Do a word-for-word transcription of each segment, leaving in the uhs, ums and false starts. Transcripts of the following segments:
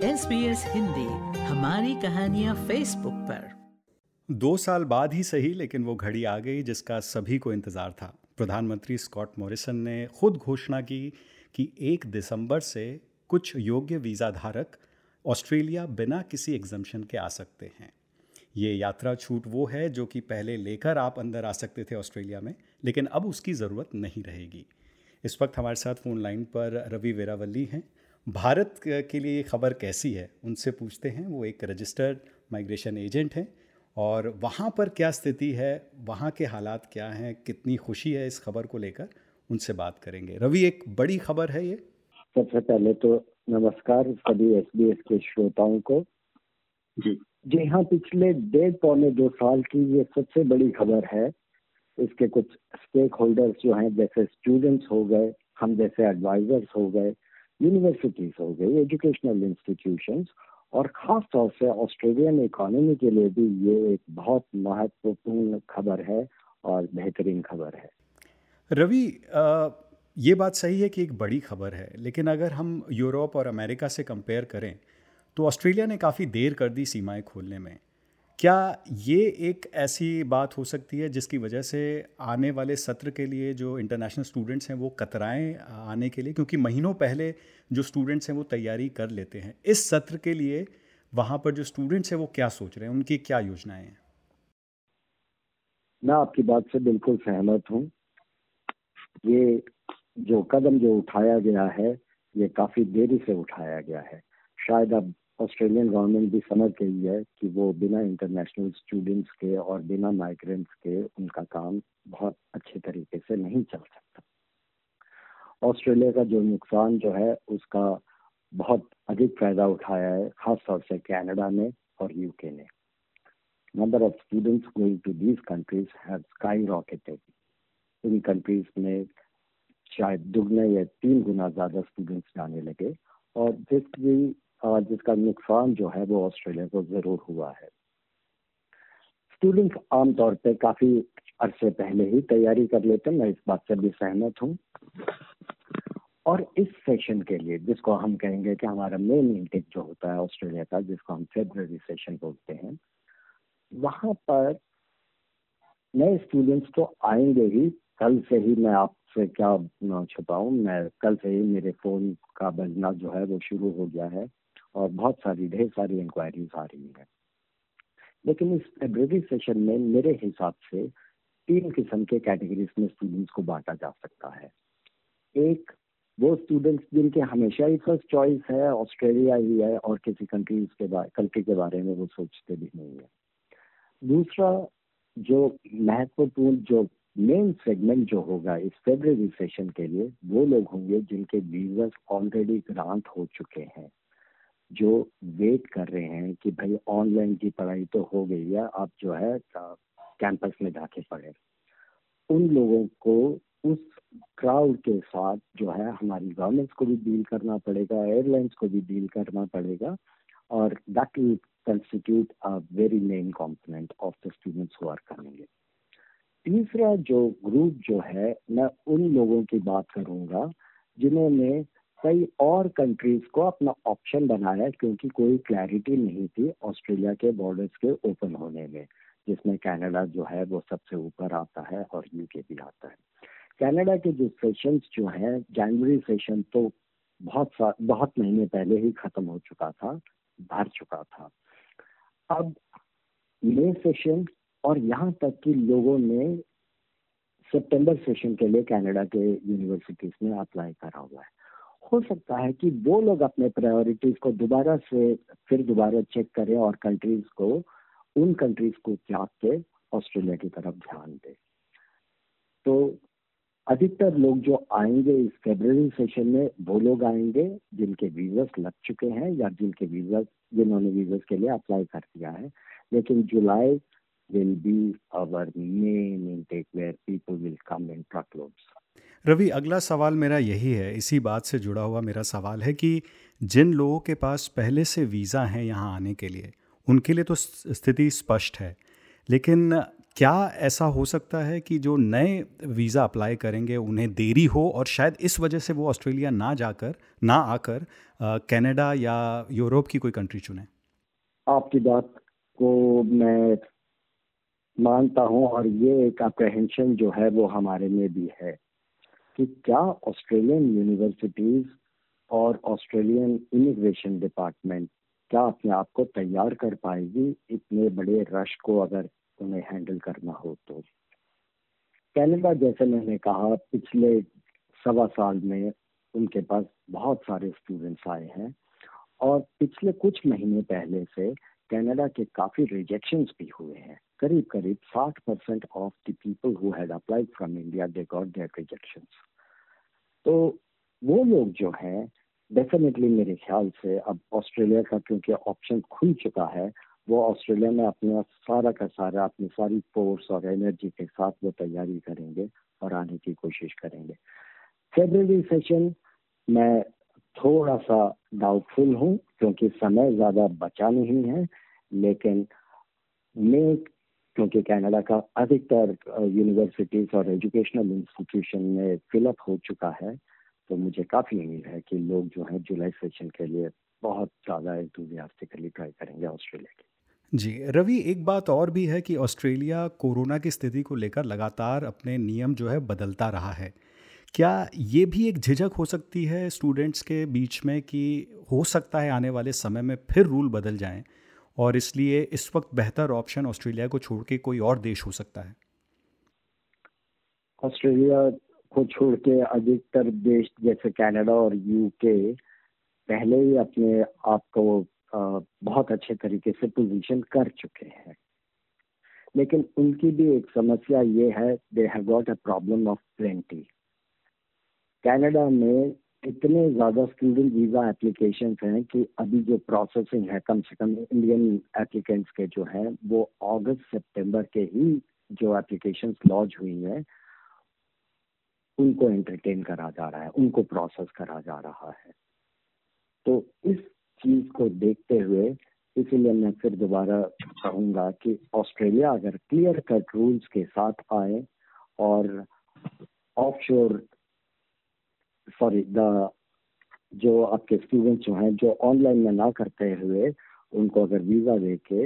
S B S Hindi, हमारी कहानियाँ Facebook पर। दो साल बाद ही सही, लेकिन वो घड़ी आ गई जिसका सभी को इंतज़ार था। प्रधानमंत्री स्कॉट मॉरिसन ने खुद घोषणा की कि एक दिसंबर से कुछ योग्य वीज़ा धारक ऑस्ट्रेलिया बिना किसी एग्जम्पशन के आ सकते हैं। ये यात्रा छूट वो है जो कि पहले लेकर आप अंदर आ सकते थे ऑस्ट्रेलिया में, लेकिन अब उसकी ज़रूरत नहीं रहेगी। इस वक्त हमारे साथ फ़ोन लाइन पर रवि वेरावली हैं। भारत के लिए ये खबर कैसी है, उनसे पूछते हैं। वो एक रजिस्टर्ड माइग्रेशन एजेंट हैं और वहाँ पर क्या स्थिति है, वहाँ के हालात क्या हैं, कितनी खुशी है इस खबर को लेकर, उनसे बात करेंगे। रवि, एक बड़ी खबर है ये। सबसे पहले तो नमस्कार सभी एस बी एस के श्रोताओं को। जी जी हाँ, पिछले डेढ़ पौने दो साल की ये सबसे बड़ी खबर है। इसके कुछ स्टेक होल्डर्स जो हैं, जैसे स्टूडेंट्स हो गए, हम जैसे एडवाइजर्स हो गए, यूनिवर्सिटीज हो गई, एजुकेशनल इंस्टीट्यूशंस, और खास तौर से ऑस्ट्रेलियन इकोनॉमी के लिए भी ये एक बहुत महत्वपूर्ण खबर है और बेहतरीन खबर है। रवि, आ, ये बात सही है कि एक बड़ी खबर है, लेकिन अगर हम यूरोप और अमेरिका से कंपेयर करें तो ऑस्ट्रेलिया ने काफ़ी देर कर दी सीमाएं खोलने में। क्या ये एक ऐसी बात हो सकती है जिसकी वजह से आने वाले सत्र के लिए जो इंटरनेशनल स्टूडेंट्स हैं वो कतराएं आने के लिए, क्योंकि महीनों पहले जो स्टूडेंट्स हैं वो तैयारी कर लेते हैं। इस सत्र के लिए वहाँ पर जो स्टूडेंट्स हैं वो क्या सोच रहे हैं, उनकी क्या योजनाएं हैं? मैं आपकी बात से बिल्कुल सहमत हूँ। ये जो कदम जो उठाया गया है, ये काफ़ी देरी से उठाया गया है। शायद अब ऑस्ट्रेलियन गवर्नमेंट भी समझ गई है कि वो बिना इंटरनेशनल स्टूडेंट्स के और बिना माइग्रेंट्स के उनका काम बहुत अच्छे तरीके से नहीं चल सकता। ऑस्ट्रेलिया का जो नुकसान जो है उसका बहुत अधिक फायदा उठाया है, खास तौर से कनाडा ने और यूके ने। Number of students going to these countries have skyrocketed. इन कंट्रीज में शायद दुगने या तीन गुना ज़्यादा स्टूडेंट्स जाने लगे, और जिसकी जिसका नुकसान जो है वो ऑस्ट्रेलिया को ज़रूर हुआ है। स्टूडेंट्स आमतौर पे काफ़ी अरसे पहले ही तैयारी कर लेते हैं, मैं इस बात से भी सहमत हूँ। और इस सेशन के लिए, जिसको हम कहेंगे कि हमारा मेन इंटेक जो होता है ऑस्ट्रेलिया का, जिसको हम फेब्रुअरी सेशन बोलते हैं, वहाँ पर नए स्टूडेंट्स तो आएंगे ही। कल से ही मैं आपसे क्या छुपाऊँ, मैं कल से ही मेरे फ़ोन का बजना जो है वो शुरू हो गया है और बहुत सारी ढेर सारी इंक्वायरीज आ रही है। लेकिन इस फेब्रुअरी सेशन में मेरे हिसाब से तीन किस्म के कैटेगरीज में स्टूडेंट्स को बांटा जा सकता है। एक, वो स्टूडेंट्स जिनके हमेशा ही फर्स्ट चॉइस है ऑस्ट्रेलिया ही है और किसी कंट्रीज के बारे कंट्री के बारे में वो सोचते भी नहीं है। दूसरा, जो महत्वपूर्ण जो मेन सेगमेंट जो होगा इस फेब्रुअरी सेशन के लिए, वो लोग होंगे जिनके वीज़ा ऑलरेडी ग्रांट हो चुके हैं, जो वेट कर रहे हैं कि भाई ऑनलाइन की पढ़ाई तो हो गई है, आप जो है कैंपस में जाके पढ़े। उन लोगों को, उस क्राउड के साथ जो है हमारी गवर्नमेंट्स को भी डील करना पड़ेगा, एयरलाइंस को भी डील करना पड़ेगा, और that will constitute a very main component of the students who are coming. तीसरा जो ग्रुप जो है, मैं उन लोगों की बात करूंगा जिन्होंने कई और कंट्रीज को अपना ऑप्शन बनाया, क्योंकि कोई क्लैरिटी नहीं थी ऑस्ट्रेलिया के बॉर्डर्स के ओपन होने में, जिसमें कनाडा जो है वो सबसे ऊपर आता है और यूके भी आता है। कनाडा के जो सेशंस जो हैं, जनवरी सेशन तो बहुत बहुत महीने पहले ही खत्म हो चुका था, भर चुका था। अब मई सेशन और यहाँ तक कि लोगों ने सितंबर सेशन के लिए कनाडा के यूनिवर्सिटीज में अप्लाई करा हुआ है। हो सकता है कि वो लोग अपने प्रायोरिटीज को दोबारा से फिर दोबारा चेक करें और कंट्रीज को, उन कंट्रीज को त्याग के ऑस्ट्रेलिया की तरफ ध्यान दें। तो अधिकतर लोग जो आएंगे इस फरवरी सेशन में, वो लोग आएंगे जिनके वीज़ा लग चुके हैं या जिनके वीज़ा जिन्होंने वीज़ा के लिए अप्लाई कर दिया है। लेकिन जुलाई will be our main intake where people will come in truckloads. Ravi, अगला सवाल मेरा यही है, इसी बात से जुड़ा हुआ मेरा सवाल है कि जिन लोगों के पास पहले से वीज़ा हैं यहाँ आने के लिए, उनके लिए तो स्थिति स्पष्ट है, लेकिन क्या ऐसा हो सकता है कि जो नए वीज़ा अप्लाई करेंगे उन्हें देरी हो और शायद इस वजह से वो ऑस्ट्रेलिया ना जाकर ना आकर कनाडा या यूरोप की कोई कंट्री चुनें? आपकी बात को मैं मानता हूं, और ये एक अप्रहेंशन जो है वो हमारे में भी है कि क्या ऑस्ट्रेलियन यूनिवर्सिटीज और ऑस्ट्रेलियन इमिग्रेशन डिपार्टमेंट क्या अपने आप को तैयार कर पाएगी इतने बड़े रश को, अगर उन्हें हैंडल करना हो तो। कनाडा, जैसे मैंने कहा, पिछले सवा साल में उनके पास बहुत सारे स्टूडेंट्स आए हैं, और पिछले कुछ महीने पहले से कनाडा के काफी रिजेक्शंस भी हुए हैं। करीब करीब साठ percent of the people who had applied from India, they got their rejections. तो वो लोग जो हैं, डेफिनेटली मेरे ख्याल से अब ऑस्ट्रेलिया का क्योंकि ऑप्शन खुल चुका है, वो ऑस्ट्रेलिया में अपना सारा का सारा अपनी सारी फोर्स और एनर्जी के साथ वो तैयारी करेंगे और आने की कोशिश करेंगे। फेब्रुअरी सेशन मैं थोड़ा सा डाउटफुल हूँ क्योंकि समय ज़्यादा बचा नहीं है, लेकिन मैं क्योंकि कनाडा का अधिकतर यूनिवर्सिटीज और एजुकेशनल इंस्टीट्यूशन में फिलअप हो चुका है, तो मुझे काफ़ी उम्मीद है कि लोग जो है जुलाई सेशन के लिए बहुत ज़्यादा एंथुसियास्टिकली ट्राई करेंगे ऑस्ट्रेलिया की। जी रवि, एक बात और भी है कि ऑस्ट्रेलिया कोरोना की स्थिति को लेकर लगातार अपने नियम जो है बदलता रहा है। क्या ये भी एक झिझक हो सकती है स्टूडेंट्स के बीच में कि हो सकता है आने वाले समय में फिर रूल बदल जाएं, और इसलिए इस वक्त बेहतर ऑप्शन ऑस्ट्रेलिया को छोड़ के कोई और देश हो सकता है? ऑस्ट्रेलिया को छोड़ के अधिकतर देश जैसे कनाडा और यूके पहले ही अपने आप को बहुत अच्छे तरीके से पोजीशन कर चुके हैं, लेकिन उनकी भी एक समस्या ये है, they have got a problem of plenty. Canada में इतने ज़्यादा स्टूडेंट वीज़ा एप्लीकेशंस हैं कि अभी जो प्रोसेसिंग है, कम से कम इंडियन एप्लीकेंट्स के जो हैं, वो अगस्त सितंबर के ही जो एप्लीकेशंस लॉन्च हुई हैं उनको एंटरटेन करा जा रहा है, उनको प्रोसेस करा जा रहा है। तो इस चीज को देखते हुए इसीलिए मैं फिर दोबारा कहूंगा कि ऑस्ट्रेलिया अगर क्लियर कट रूल्स के साथ आए और ऑफशोर सॉरी द जो आपके स्टूडेंट्स जो हैं जो ऑनलाइन में ना करते हुए उनको अगर वीजा देके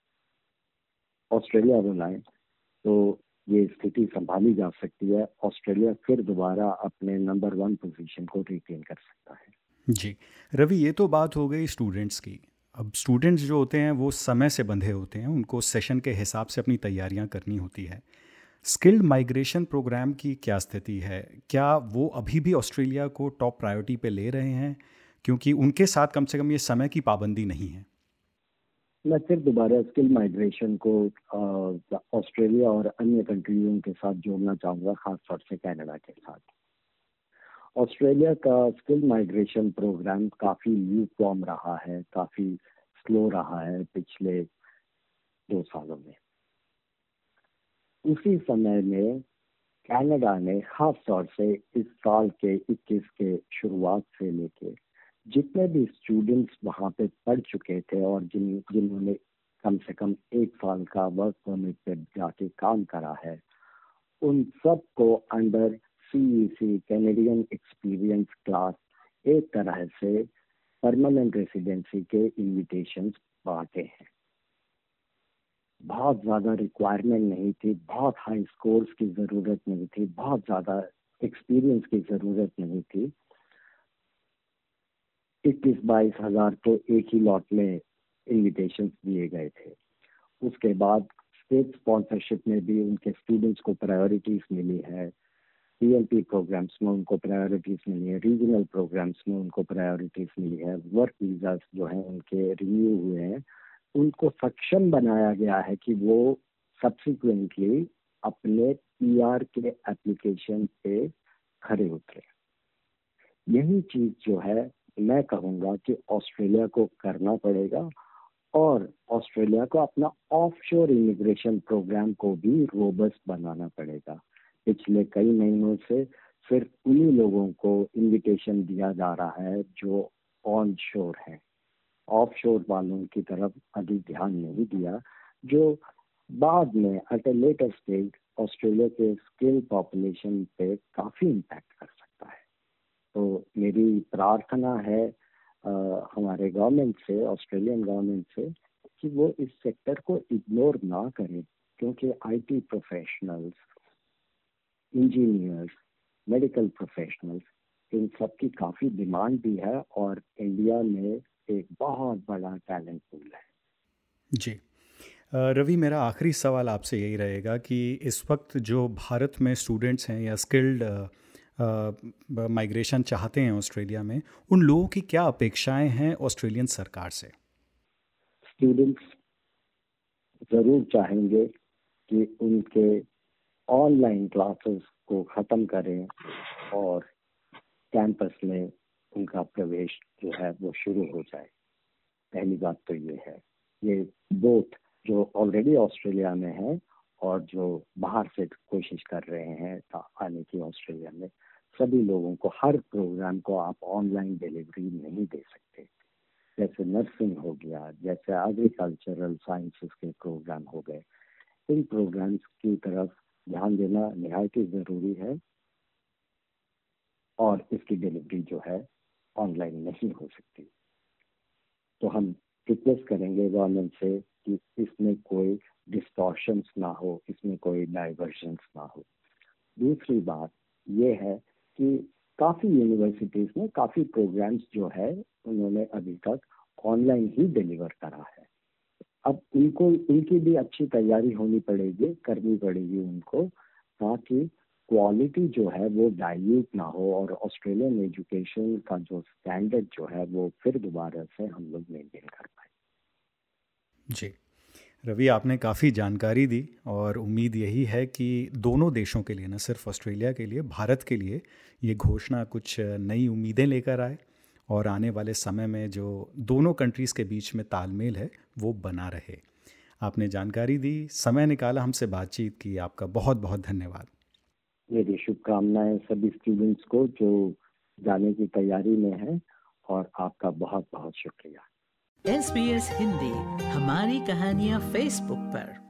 ऑस्ट्रेलिया बुलाएं, तो ये स्थिति संभाली जा सकती है। ऑस्ट्रेलिया फिर दोबारा अपने नंबर वन पोजीशन को रिटेन कर सकता है। जी रवि, ये तो बात हो गई स्टूडेंट्स की। अब स्टूडेंट्स जो होते हैं वो समय से बंधे होते हैं, उनको सेशन के हिसाब से अपनी तैयारियां करनी होती है। स्किल्ड माइग्रेशन प्रोग्राम की क्या स्थिति है? क्या वो अभी भी ऑस्ट्रेलिया को टॉप प्रायोरिटी पे ले रहे हैं, क्योंकि उनके साथ कम से कम ये समय की पाबंदी नहीं है? मैं फिर दोबारा स्किल माइग्रेशन को ऑस्ट्रेलिया और अन्य कंट्रियों के साथ जोड़ना चाहूँगा, खासतौर से कनाडा के साथ। ऑस्ट्रेलिया का स्किल माइग्रेशन प्रोग्राम काफ़ी ल्यूकवार्म रहा है, काफ़ी स्लो रहा है पिछले दो सालों में। उसी समय में कनाडा ने खास तौर से इस साल के इक्कीस के शुरुआत से लेके जितने भी स्टूडेंट्स वहाँ पे पढ़ चुके थे और जिन जिन्होंने कम से कम एक साल का वर्क परमिट पे जाके काम करा है, उन सब को under C E C Canadian experience class एक तरह से परमानेंट रेसिडेंसी के इनविटेशंस बांटे हैं। बहुत ज़्यादा रिक्वायरमेंट नहीं थी, बहुत हाई स्कोर्स की ज़रूरत नहीं थी, बहुत ज़्यादा एक्सपीरियंस की ज़रूरत नहीं थी। इक्कीस बाईस हजार तो एक ही लॉट में इनविटेशंस दिए गए थे। उसके बाद स्टेट स्पॉन्सरशिप में भी उनके स्टूडेंट्स को प्रायोरिटीज मिली है, पी एल पी प्रोग्राम्स में उनको प्रायोरिटीज मिली है, रीजनल प्रोग्राम्स में उनको प्रायोरिटीज मिली है, वर्क वीज़ास जो हैं उनके रिन्यू हुए हैं। उनको सक्षम बनाया गया है कि वो सब्सिक्वेंटली अपने पी आर के एप्लीकेशन पे खड़े उतरे। यही चीज जो है मैं कहूँगा कि ऑस्ट्रेलिया को करना पड़ेगा, और ऑस्ट्रेलिया को अपना ऑफशोर इमिग्रेशन प्रोग्राम को भी रोबस्ट बनाना पड़ेगा। पिछले कई महीनों से सिर्फ उन्हीं लोगों को इनविटेशन दिया जा रहा है जो ऑन शोर है, ऑफशोर वालों की तरफ अधिक ध्यान नहीं दिया, जो बाद में at a later stage Australia के स्किल पॉपुलेशन पे काफ़ी इम्पैक्ट कर सकता है। तो मेरी प्रार्थना है आ, हमारे गवर्नमेंट से, ऑस्ट्रेलियन गवर्नमेंट से, कि वो इस सेक्टर को इग्नोर ना करें, क्योंकि IT professionals, engineers, medical professionals, इन सब की काफ़ी डिमांड भी है और इंडिया में एक बहुत बड़ा टैलेंट पूल है। जी अ, रवि, मेरा आखिरी सवाल आपसे यही रहेगा कि इस वक्त जो भारत में स्टूडेंट्स हैं या स्किल्ड माइग्रेशन चाहते हैं ऑस्ट्रेलिया में, उन लोगों की क्या अपेक्षाएं हैं ऑस्ट्रेलियन सरकार से? स्टूडेंट्स ज़रूर चाहेंगे कि उनके ऑनलाइन क्लासेस को ख़त्म करें और कैंपस में उनका प्रवेश जो है वो शुरू हो जाए। पहली बात तो ये है। ये बोथ जो ऑलरेडी ऑस्ट्रेलिया में है और जो बाहर से कोशिश कर रहे हैं आने की ऑस्ट्रेलिया में, सभी लोगों को, हर प्रोग्राम को आप ऑनलाइन डिलीवरी नहीं दे सकते। जैसे नर्सिंग हो गया, जैसे एग्रीकल्चरल साइंसेस के प्रोग्राम हो गए, इन प्रोग्राम्स की तरफ ध्यान देना निहायत ही ज़रूरी है और इसकी डिलीवरी जो है ऑनलाइन नहीं हो सकती। तो हम रिक्वेस्ट करेंगे गवर्नमेंट से कि इसमें कोई डिस्टॉर्शंस ना हो, इसमें कोई डाइवर्शंस ना हो। दूसरी बात ये है कि काफ़ी यूनिवर्सिटीज़ में काफ़ी प्रोग्राम्स जो है उन्होंने अभी तक ऑनलाइन ही डिलीवर करा है। अब उनको, उनकी भी अच्छी तैयारी होनी पड़ेगी, करनी पड़ेगी उनको, ताकि क्वालिटी जो है वो डाइल्यूट ना हो और ऑस्ट्रेलियन एजुकेशन का जो स्टैंडर्ड जो है वो फिर दोबारा से हम लोग मेंटेन कर पाए। जी रवि, आपने काफ़ी जानकारी दी और उम्मीद यही है कि दोनों देशों के लिए, न सिर्फ ऑस्ट्रेलिया के लिए, भारत के लिए ये घोषणा कुछ नई उम्मीदें लेकर आए और आने वाले समय में जो दोनों कंट्रीज़ के बीच में तालमेल है वो बना रहे। आपने जानकारी दी, समय निकाला, हमसे बातचीत की, आपका बहुत बहुत धन्यवाद। मेरी शुभकामनाएं सभी स्टूडेंट्स को जो जाने की तैयारी में है, और आपका बहुत बहुत शुक्रिया। एस बी एस हिंदी, हमारी कहानियाँ फेसबुक पर।